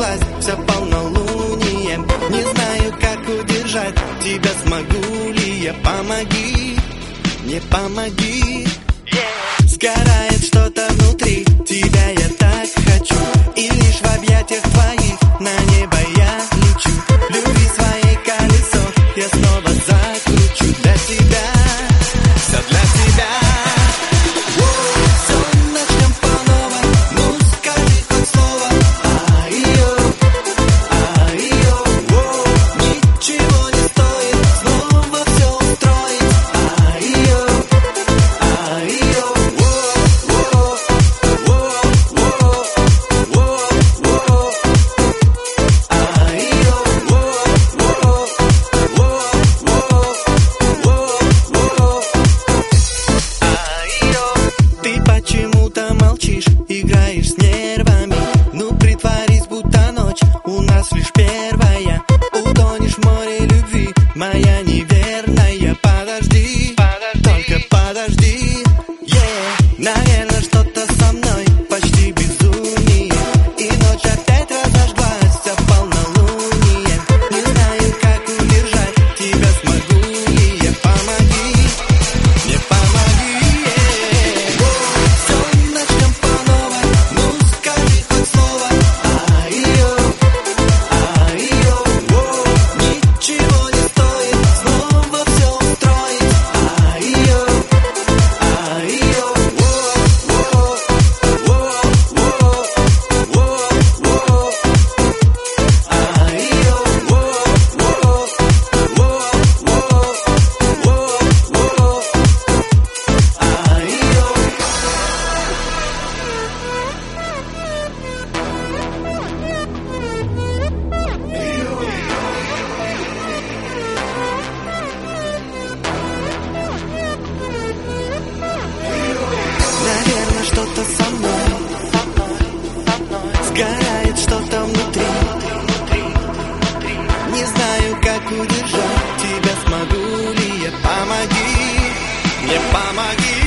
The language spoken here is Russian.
зажглась, вся полнолунием. Не знаю, как удержать тебя, смогу ли я. Помоги, не помоги. Сгорает что-то внутри, тебя я так хочу. И лишь в объятиях твоих на небо я лечу. Любви своей колесо я снова закручу. Для тебя, все для тебя. Солнышком по новой, ну скажи хоть слово. Ай-ё, ай-ё, ничего не стоит снова все устроить. Ай-ё, ай-ё, ты почему-то молчишь, играешь с нервами. Ну притворись, будто ночь у нас лишь первая. Утонешь в море любви, моя неверная. Подожди, только подожди. Наверное, что-то со мной почти безумие. И ночь опять разожглась, вся полнолунием. Не знаю, как удержать тебя, смогу ли я. Помоги, не помоги. Солнышком по новой, ну скажи хоть слово. Ай-ё, ай-ё, ничего не стоит снова все устроить. Ай-ё, ай-ё, наверное, что-то со мной сгорает что-то внутри. Не знаю, как удержать тебя, смогу ли я. Помоги, не помоги.